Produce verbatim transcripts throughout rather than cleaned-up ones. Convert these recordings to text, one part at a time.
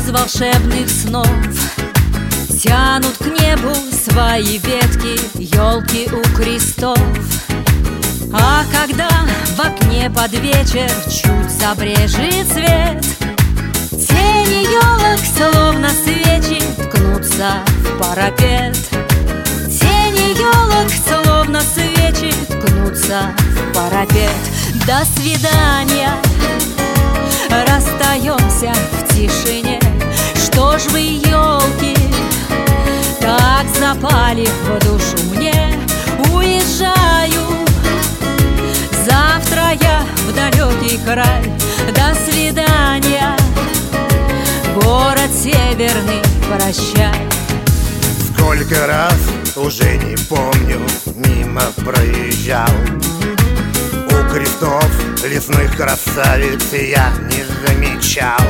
волшебных снов тянут к небу свои ветки елки у крестов. А когда в окне под вечер чуть забрежет свет, тени елок, словно свечи, ткнутся в парапет. Тени елок, словно свечи, ткнутся в парапет. До свидания, расстаемся в тишине. Что ж вы, елки, так запали в душу мне? Уезжаю завтра я в далекий край. До свидания, город северный, прощай. Сколько раз, уже не помню, мимо проезжал. У крестов лесных красавиц я не замечал.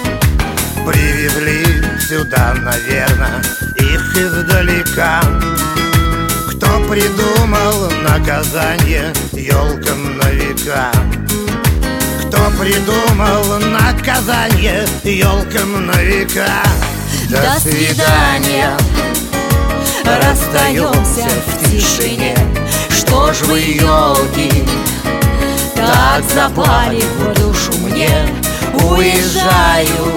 Привезли сюда, наверное, их издалека. Кто придумал наказание елкам на века? Кто придумал наказание елкам на века? До свидания, расстаемся в тишине. Что ж вы, елки, так запали в душу мне? Уезжаю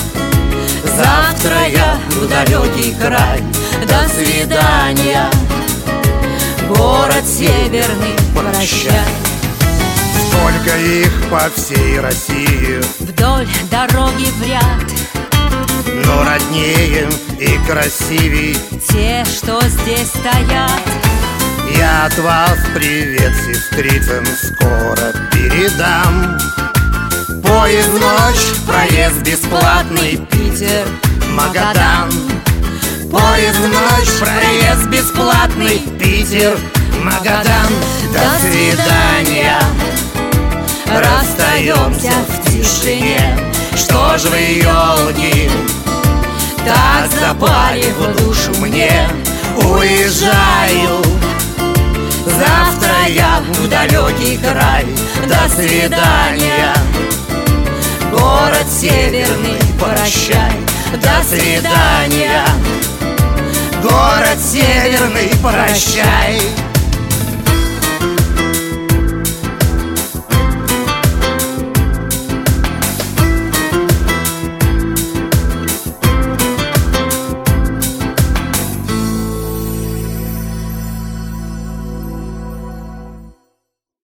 завтра я в далекий край. До свидания, город северный, прощай. Сколько их по всей России вдоль дороги в ряд, но роднее и красивей те, что здесь стоят. Я от вас привет сестрицам скоро передам. Поезд в ночь, проезд бесплатный, Питер, Магадан. Поезд в ночь, проезд бесплатный, Питер, Магадан. До свидания, расстаемся в тишине. Что ж вы, елки, так запали в душу мне? Уезжаю завтра я в далекий край. До свидания, город северный, прощай. До свидания, город северный, прощай.